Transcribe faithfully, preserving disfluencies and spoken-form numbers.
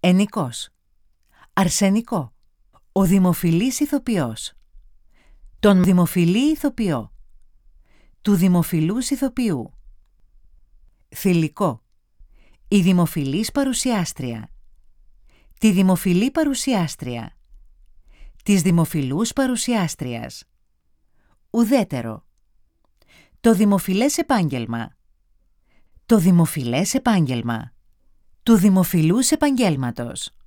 Ενικός. Αρσενικό. Ο δημοφιλής ηθοποιός. Τον δημοφιλή ηθοποιό. Του δημοφιλούς ηθοποιού. Θηλυκό. Η δημοφιλής παρουσιάστρια. Τη δημοφιλή παρουσιάστρια. Της δημοφιλούς παρουσιάστριας. Ουδέτερο. Το δημοφιλές επάγγελμα. Το δημοφιλές επάγγελμα. Του δημοφιλούς επαγγέλματος.